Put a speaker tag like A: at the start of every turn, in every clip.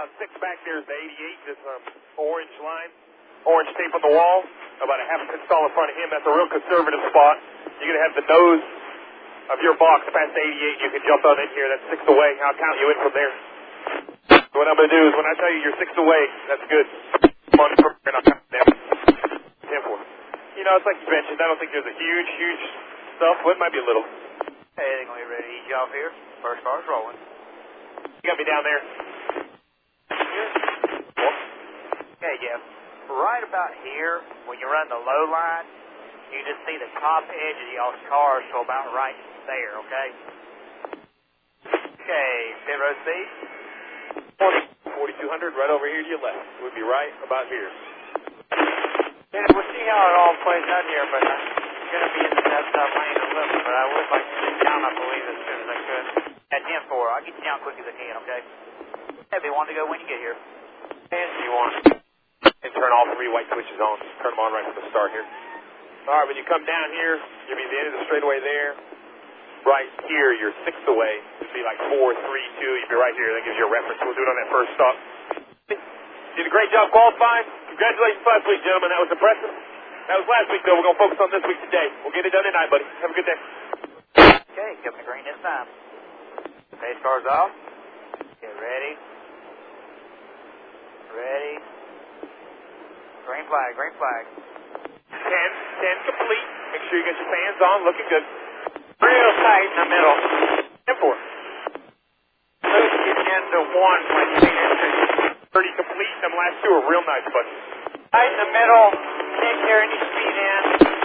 A: 6 back there is the 88, this orange line, orange tape on the wall, about a half a install in front of him. That's a real conservative spot. You're going to have the nose of your box past the 88. You can jump on in here. That's 6 away. I'll count you in from there. So what I'm going to do is when I tell you you're 6 away, that's good. Come on, and I'll count down. 10-4. You know, it's like you mentioned, I don't think there's a huge stuff. Well, it might be a little.
B: Hey, I think we're ready to eat you off here. First car's rolling.
A: You got me down there.
B: Okay, Jeff. Right about here, when you run the low line, you just see the top edge of y'all's cars, so about right there, okay? Okay, pit road speed.
A: 4,200 right over here to your left. We'd be right about here.
B: Yeah, we'll see how it all plays out here, but I'm going to be in the left lane a little, but I would like to get down, I believe, as soon as I could. At 10-4, I'll get you down quick as I can, okay? Heavy one to go when you get here.
A: And you want and turn all 3 white switches on. Just turn them on right from the start here. All right, when you come down here, you'll be at the end of the straightaway there. Right here, you're 6 away. It'll be like 4, 3, 2. You'll be right here. That gives you a reference. We'll do it on that first stop. Did a great job qualifying. Congratulations last week, gentlemen. That was impressive. That was last week, though. We're going to focus on this week today. We'll get it done tonight, buddy. Have a good day.
B: Okay, coming to green this time. Pace car's off. Get ready. Ready. Green flag, green flag.
A: 10 complete. Make sure you get your fans on. Looking good.
B: Real tight in the middle.
A: 10-4.
B: Loose getting into 1 when you get into
A: 30 complete. Them last 2 are real nice, buddy.
B: tight in the middle. Can't carry any speed in.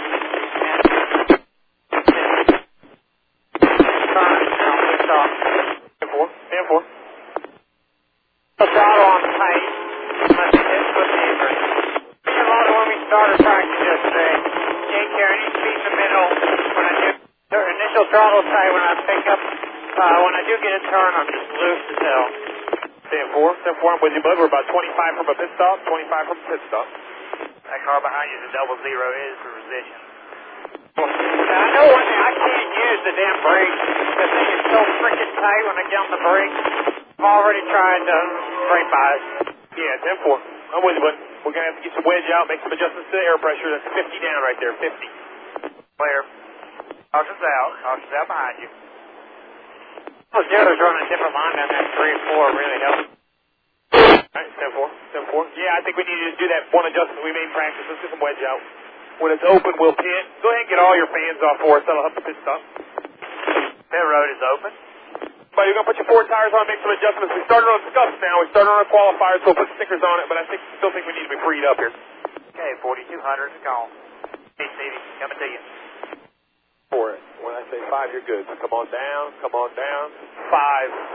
B: Turn. Now lift off.
A: 10-4.
B: The throttle on tight. Unless it hits with the apron. A lot of when we started practice yesterday, can't carry any speed in the middle. When I do the initial throttle tight, when I pick up, when I do get a turn, I'm just loose as hell.
A: 10-4. I'm with you, bud. We're about 25 from a pit stop, 25 from a pit stop.
B: That car behind you is a 00 is for position. Now, I know one thing, I can't use the damn brakes. The thing is so freaking tight when I get on the brakes. I've already tried to brake bias.
A: Yeah, 10-4. I'm with you, bud. We're going to have to get some wedge out, make some adjustments to the air pressure. That's 50 down right there, 50.
B: Clear. Caution's out. Caution's out behind you. Those dealers running a different line down that 3 and 4 really helps.
A: All right, 10-4. Yeah, I think we need to do that one adjustment we made in practice. Let's get some wedge out. When it's open, we'll pit. Go ahead and get all your fans off for us. That'll help the pit stop.
B: Pit road is open.
A: But you're going to put your 4 tires on, make some adjustments. We started on scuffs now. We started on a qualifier, so we'll put stickers on it, but I still think we need to be freed up here.
B: Okay, 4,200 is gone. Hey, Stevie, coming to you.
A: For it. When I say 5, you're good. So come on down, come on down. 5, 4,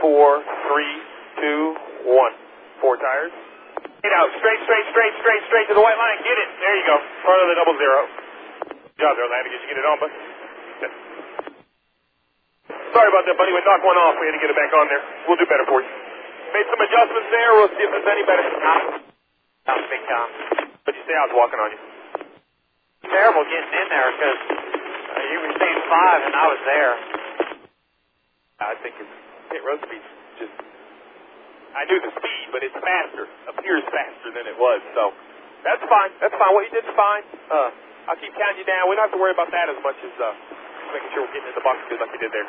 A: 3, 2, 1. 4 tires. Get out. Straight to the white line. Get it. There you go. Front of the 00. Good job there, Lanny. Did you get it on, bud? Yeah. Sorry about that, buddy. We knocked one off. We had to get it back on there. We'll do better for you. Made some adjustments there. We'll see if there's any better.
B: That was big time.
A: But you say I was walking on you.
B: Terrible getting in there because you were saying 5 and I was there.
A: I think it's pit road speed's just... I knew the speed, but it's faster. Appears faster than it was, so... That's fine. What you did's fine. I'll keep counting you down. We don't have to worry about that as much as making sure we're getting in the box good like you did there.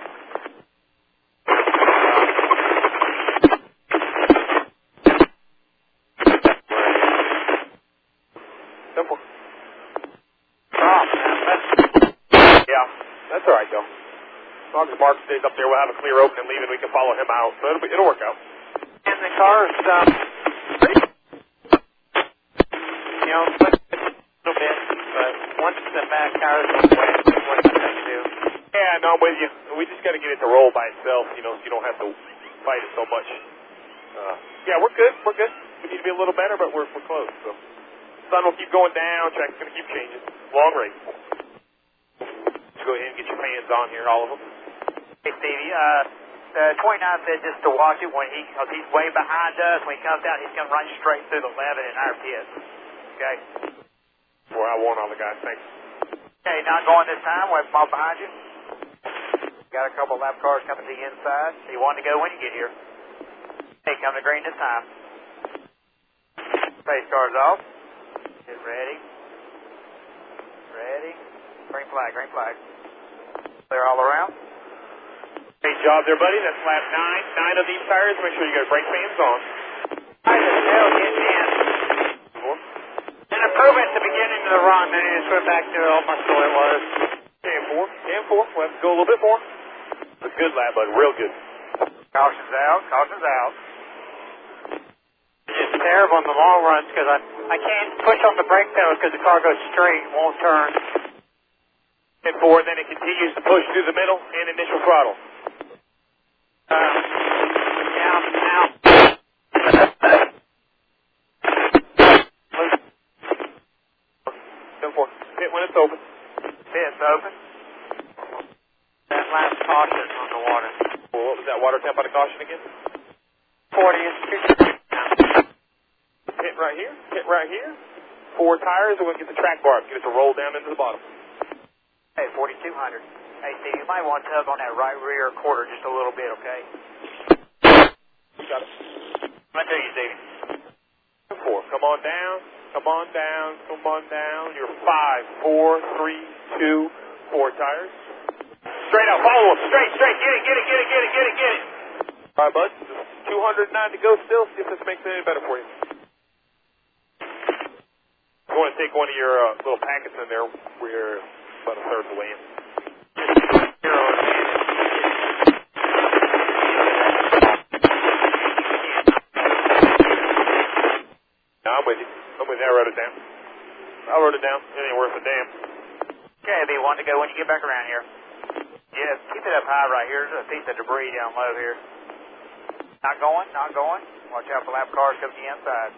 A: Simple. Yeah, that's all right, though. As long as Mark stays up there, we'll have a clear open and leave, and we can follow him out. So it'll work out.
B: And the car's, you know, a little bit, but once the back tires are away, what can I do?
A: Yeah, no, I'm with you. We just got to get it to roll by itself, you know, so you don't have to fight it so much. Yeah, we're good. We need to be a little better, but we're close. So sun will keep going down. Track's going to keep changing. Long race. Let's go ahead and get your fans on here, all of them.
B: Hey, Stevie, 29 said just to watch it because he's way behind us. When he comes down, he's going to run straight through the 11 in our pit. Okay?
A: Boy, I warn all the guys. Thanks.
B: Okay, not going this time. We're far behind you. Got a couple of lap cars coming to the inside. So you want to go when you get here. Hey, come to green this time. Pace cars off. Get ready. Ready. Green flag, green flag. Clear all around.
A: Great job there, buddy. That's lap 9. 9 of these tires. Make sure you got brake fans on.
B: I just still getting in. An improvement at the beginning of the run, then it just went back to almost the way it was.
A: 10-4. We'll have to go a little bit more. It's a good lap, bud. Real good.
B: Caution's out, caution's out. It's terrible in the long runs because I can't push on the brake pedal because the car goes straight and won't turn.
A: 10-4, and then it continues to push through the middle and initial throttle.
B: Now.
A: 10-4. Pit when it's open.
B: Pit's open. That last caution on the water.
A: Well, what was that water temp on the caution again?
B: 40 is
A: Pit right here. Pit right here. 4 tires, and we'll get the track bar. Get it to roll down into the bottom.
B: Hey, 4200. Hey, Steve, you might want to tug on that right rear quarter just a little bit, okay?
A: You got it.
B: I'm going to you, Stevie.
A: 4. Come on down. Come on down. Come on down. You're 5, 4, 3, 2, 4 tires. Straight out. Follow him. Straight. Get it. All right, bud. 209 to go still. See if this makes it any better for you. You want to take one of your little packets in there. We're about a third of the way in. No, I'm with you. I wrote it down. It ain't worth a damn.
B: Okay, be one to go when you get back around here. Yeah, keep it up high right here. There's a piece of debris down low here. Not going. Watch out for lap cars coming to the inside.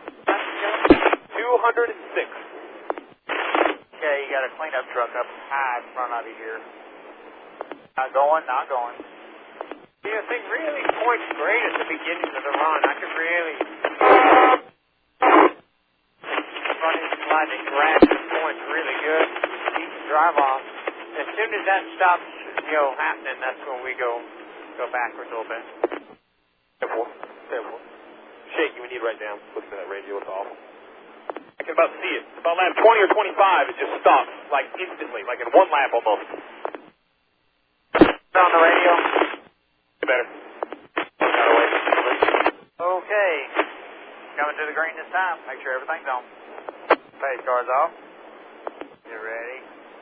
A: 206.
B: Okay, you got a cleanup truck up high in front of you here. Not going. Yeah, I think really points great at the beginning of the run. I could really run his sliding grab points really good. He can drive off. As soon as that stops, happening, that's when we go backwards a little bit.
A: 10-4. Shaky, we need to write down. Listen to that radio, it's awful. I can about see it. About lap 20 or 25, it just stops, like instantly, like in one lap almost.
B: On the radio.
A: Better.
B: Okay. Coming to the green this time. Make sure everything's on. Pace cars off. Get ready.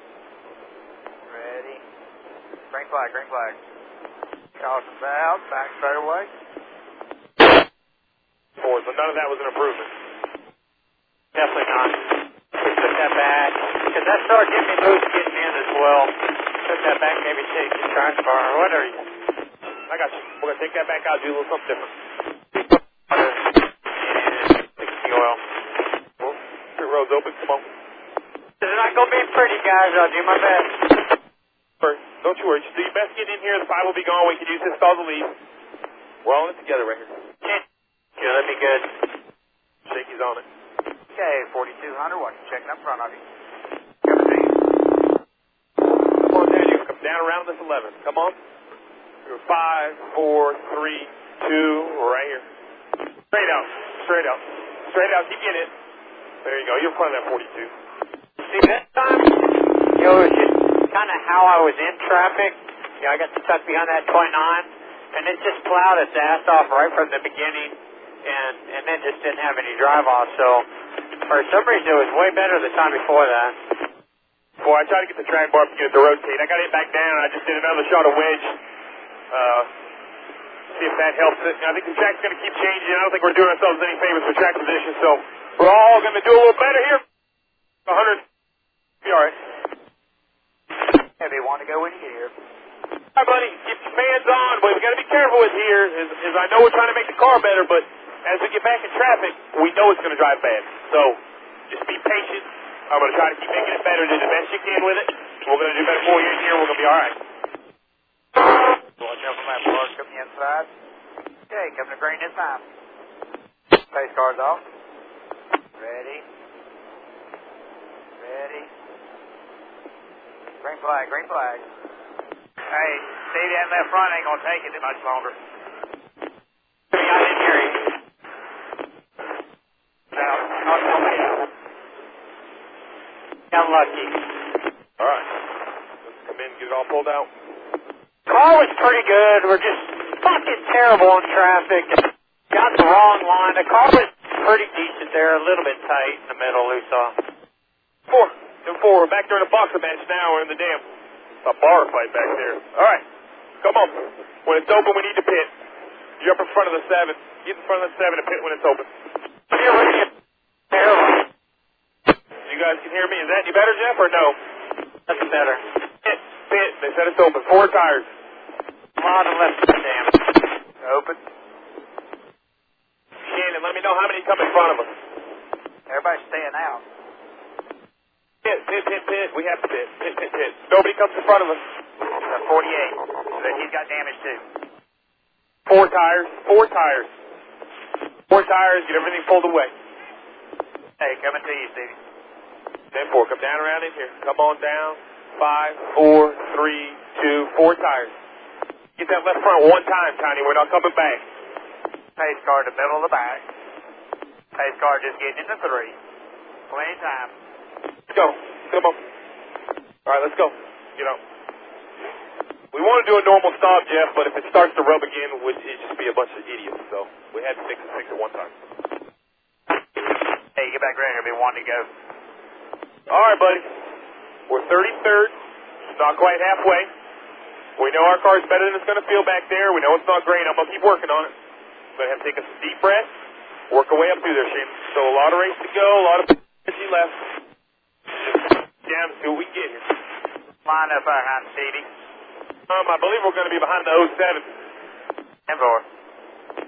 B: Green flag. Caution's out. Back straight away.
A: 4, so none of that was an improvement.
B: Definitely not. We took that back. Because that started getting me loose getting in as well. Took that back, maybe take the track bar or whatever.
A: I got you. We're going to take that back out, do a little something different.
B: And fix the oil.
A: Well, pit road's open. Come on.
B: This is not going to be pretty, guys. I'll do my best.
A: Don't you worry. Just do your best getting in here. The 5 will be gone. We can use this as the lead. We're all in it together right here.
B: Yeah, that'd be good.
A: Shaky's on it.
B: Okay, 4200. Watch checking up front of you.
A: Come on, Daniel. Come down around this 11. Come on. You're 5, 4, 3, 2. Right here. Straight out. Keep getting it. There you go. You're in front of that 42.
B: See, that time, it was just kind of how I was in traffic. I got stuck behind that 29, and it just plowed its ass off right from the beginning, and then just didn't have any drive off. So for some reason, it was way better the time before that.
A: Boy, I tried to get the track bar to get it to rotate. I got it back down. I just did another shot of wedge. See if that helps it. I think the track's going to keep changing. I don't think we're doing ourselves any favors for track position, so we're all going to do a little better here. 100. Be all right.
B: Heavy one to go when you get here.
A: Hi, buddy. Keep your fans on, but we got to be careful with here. As I know we're trying to make the car better, but as we get back in traffic, we know it's going to drive bad. So just be patient. I'm going to try to keep making it better. Do the best you can with it. We're going to do better for you in here. We're going to be all right.
B: Watch out for my cars coming inside. Okay, coming to green this time. Pace cars off. Ready. Green flag. Hey, Stevie, that left front ain't gonna take it much longer. I didn't hear you. Out. unlucky.
A: All right. Let's come in, get it all pulled out.
B: Car was pretty good. We're just fucking terrible in traffic. Got the wrong line. The car was pretty decent there, a little bit tight in the middle, we saw.
A: 4. We're back there in a boxer match now. We're in the damn a bar fight back there. All right. Come on. When it's open, we need to pit. You're up in front of the 7. Get in front of the 7 and pit when it's open.
B: Terrible.
A: You guys can hear me. Is that any better, Jeff, or no?
B: That's better.
A: Pit. They said it's open. 4 tires.
B: A lot of left damn.
A: Open. Shannon, let me know how many come in front of us.
B: Everybody's staying out.
A: Pit. We have to pit. Pit. Nobody comes in front of us.
B: 48. He's got damage too.
A: 4 tires. 4 tires. 4 tires. Get everything pulled away.
B: Hey, coming to you, Stevie.
A: 10-4. Come down around in here. Come on down. 5, 4, 3, 2, 4 tires. Get that left front one time, Tiny. We're not coming back.
B: Pace car to the middle of the back. Pace car just getting into 3. Plenty of time.
A: Let's go. Come on. All right, let's go. You know, we want to do a normal stop, Jeff, but if it starts to rub again, it'd just be a bunch of idiots. So we had to fix it one time.
B: Hey, get back around here. Be wanting to go.
A: All right, buddy. We're 33rd. Not quite halfway. We know our car's better than it's going to feel back there. We know it's not great. I'm going to keep working on it. But have to take a deep breath. Work our way up through there, Shane. Still a lot of race to go. A lot of energy left. Down to see what we can get here.
B: Line up behind Stevie.
A: I believe we're going to be behind the 07.
B: 10-4.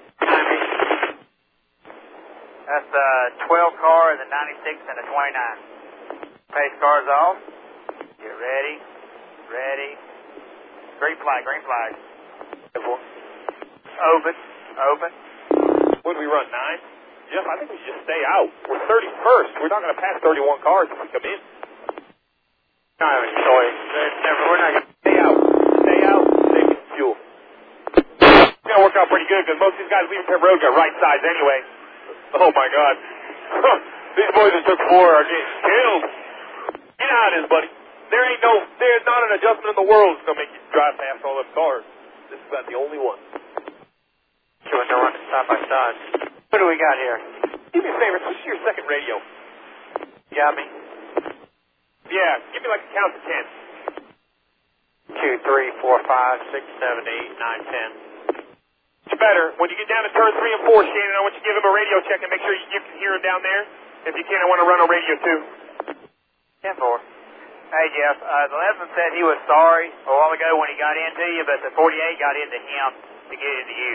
B: That's the 12 car, the 96, and the 29. Pace car's off. Get ready. Ready. Green flag.
A: 10-4.
B: Open.
A: What did we run, 9? Jeff, I think we should just stay out. We're 31st. We're not going to pass 31 cars if we come in.
B: I have a choice. We're not going to
A: Stay out. Save some fuel. It's going to work out pretty good because most of these guys leaving Pit Road got right sides anyway. Oh, my God. These boys that took 4 are getting killed. You know how it is, buddy. There's not an adjustment in the world that's going to make you drive past all those cars. This is about the only one.
B: Sure, they're running side by side. What do we got here?
A: Do me a favor, switch to your second radio.
B: You got me?
A: Yeah, give me like a count to 10.
B: 2, 3, 4, 5, 6, 7, 8, 9, 10.
A: It's better. When you get down to turn 3 and 4, Shannon, I want you to give him a radio check and make sure you can hear him down there. If you can, I want to run a radio too.
B: 10-4. Hey, Jeff, the Lesman said he was sorry a while ago when he got into you, but the 48 got into him to get into you.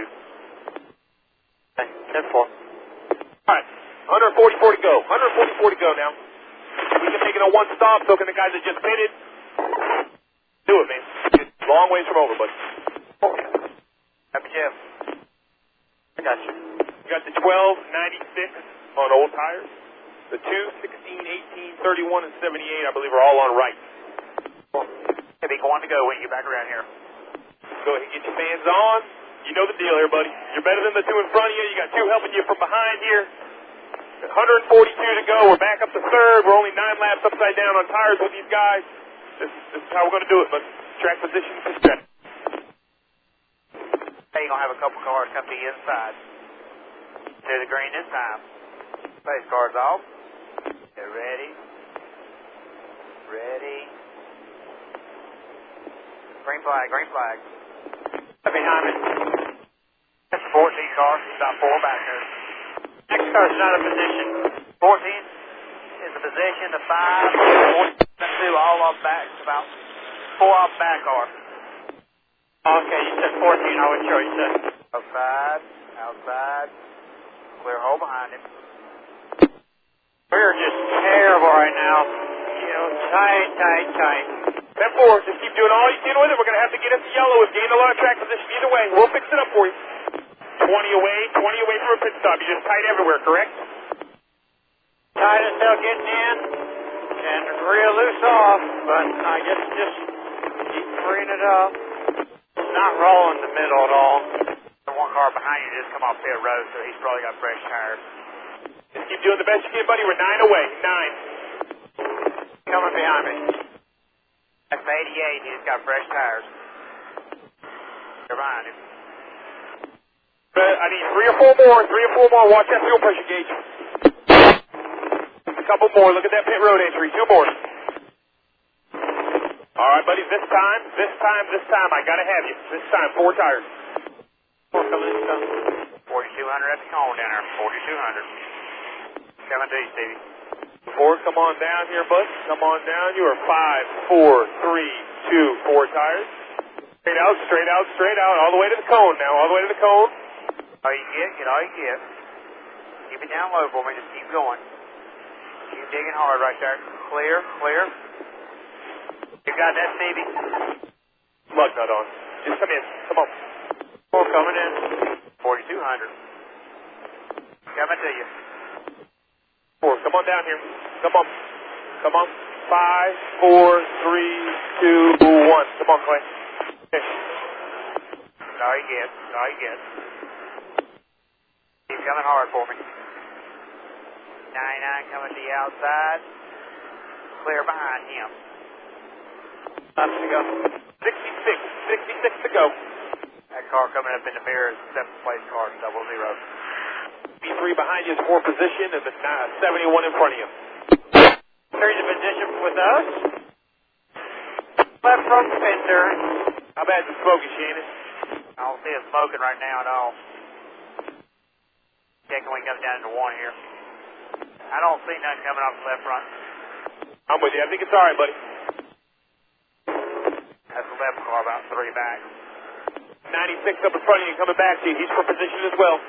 B: 10-4.
A: All right, 144 to go. 144 to go now. We can make it a one stop, so can the guys that just pitted. Do it, man. Long ways from over, buddy.
B: Happy Jeff. I got you.
A: You got the 12, 96 on old tires. The 2, 16, 18, 31, and 78, I believe, are all on right.
B: He'll be going to go when you get back around here.
A: Go ahead and get your fans on. You know the deal here, buddy. You're better than the 2 in front of you. You got 2 helping you from behind here. 142 to go. We're back up to 3rd. We're only 9 laps upside down on tires with these guys. This is how we're going to do it, but track position is set.
B: Hey, you're going to have a couple cars come to you inside. To the green this time. Pace car's off. Get ready. Green flag. Behind it. That's 14 cars. About 4 back there. Next car's not a position. 14 is a position. The 5, 42, all off back. About 4 off back car. Okay, you said 14. I wasn't sure you said. Outside. Clear hole behind him. We're just terrible right now. You know, tight.
A: 10-4, just keep doing all you can with it. We're going to have to get into yellow. We've gained a lot of track position either way. We'll fix it up for you. 20 away from a pit stop. You're just tight everywhere, correct?
B: Tight as hell getting in and real loose off, but I guess just keep freeing it up. It's not rolling in the middle at all. The one car behind you just come off pit road, so he's probably got fresh tires.
A: Just keep doing the best you can, buddy. We're 9 away. 9.
B: Coming behind me. That's the 88. He's got fresh tires. They're behind him.
A: I need 3 or 4 more. 3 or 4 more. Watch that fuel pressure gauge. A couple more. Look at that pit road entry. 2 more. All right, buddy. This time, I gotta have you. This time, 4 tires.
B: 4 coming in. 4,200 at the cone down there. 4,200. Coming to you, Stevie.
A: 4, come on down here, bud. Come on down. You are 5, 4, 3, 2, 4 tires. Straight out, straight out, straight out. All the way to the cone now. All the way to the cone.
B: All you get all you get. Keep it down low for me. Just keep going. Keep digging hard right there. Clear, clear. You got that, Stevie?
A: Lug nut on. Just come in. Come on.
B: 4 coming in. 4,200. Coming to you.
A: 4, come on down here. Come on. Come on. 5, 4, 3, 2, 1. Come on, Clay. Okay.
B: All you get. All you get. Keep coming hard for me. 99 coming to the outside. Clear behind him.
A: Lots to go. 66 to go.
B: That car coming up in the mirror is 7th place car, 00.
A: B3 behind you is 4 position, and the 71 in front of you.
B: Carries a position with us. Left front fender.
A: How bad is the smoking, Shannon?
B: I don't see it smoking right now at all. Checking when he comes down into 1 here. I don't see nothing coming off the left front.
A: I'm with you. I think it's all right, buddy.
B: That's the left car about 3 back.
A: 96 up in front of you, coming back to you. He's for position as well.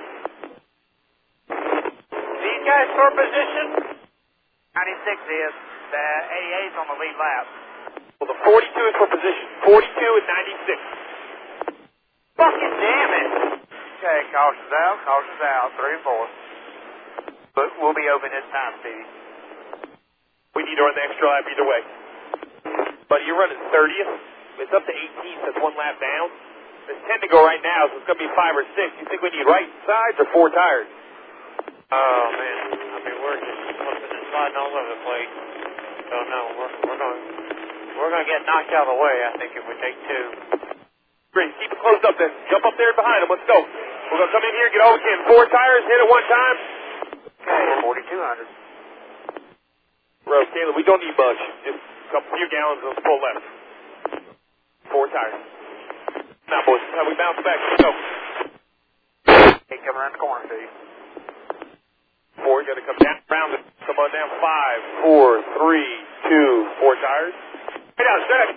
B: These guys for position? 96 is. The 88's on the lead lap.
A: Well, the 42 is for position. 42 and 96.
B: Fucking damn it! Okay, caution's out. 3 and 4. But we'll be open this time, Stevie.
A: We need to run the extra lap either way. Buddy, you're running 30th. It's up to 18th. That's 1 lap down. There's 10 to go right now, so it's going to be 5 or 6. You think we need right sides or 4 tires?
B: Oh, man. I mean, we're just slipping and sliding all over the place. So, no, we're going to get knocked out of the way, I think, if we take 2.
A: Great. Keep it closed up then. Jump up there behind them. Let's go. We're going to come in here, get all we can. 4 tires, hit at 1 time.
B: Okay, 4,200.
A: Rose, Caleb, we don't need much. Just a few gallons of full left. 4 tires. Now, boys, how we bounce back. Let's go.
B: Hey, come around the corner, Steve.
A: 4, got to come down, round it. Come on down. 5, 4, 3, 2, 4 tires. Straight out, straight out.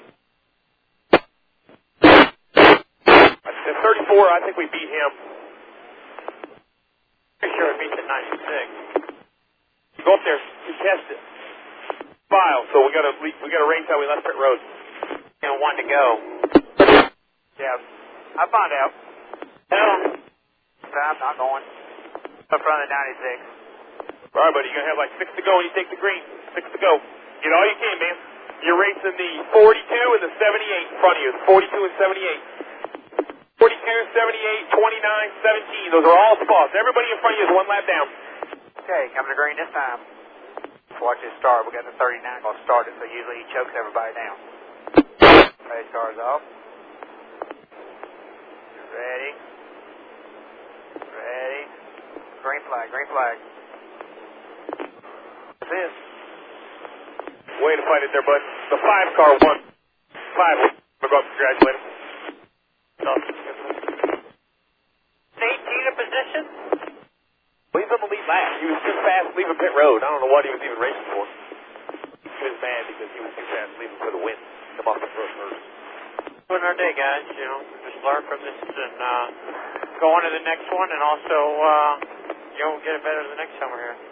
A: At 34, I think we beat him.
B: Pretty sure it beats at 96.
A: You go up there, you test it. File. So we got to race how we left pit road.
B: And 1 to go. Yeah, I found out. Hell, I'm not going. Up front of the 96.
A: All right, buddy, you're going to have like 6 to go when you take the green. 6 to go. Get all you can, man. You're racing the 42 and the 78 in front of you. The 42 and 78. 42, 78, 29, 17. Those are all spots. Everybody in front of you is 1 lap down.
B: Okay, coming to green this time. Watch it start. We got the 39 going to start it, so usually he chokes everybody down. Race car's off. Ready. Ready. Green flag, green flag. That's it.
A: Way to fight it there, bud. The 5 car won. 5. We'll go up and congratulate him.
B: 18 in position?
A: Well, he's on the lead lap. He was too fast leaving pit road. I don't know what he was even racing for. He was mad because he was too fast leaving for the win. Come off the road first.
B: Doing our day, guys. You know, just learn from this and go on to the next one, and also, get it better the next time we're here.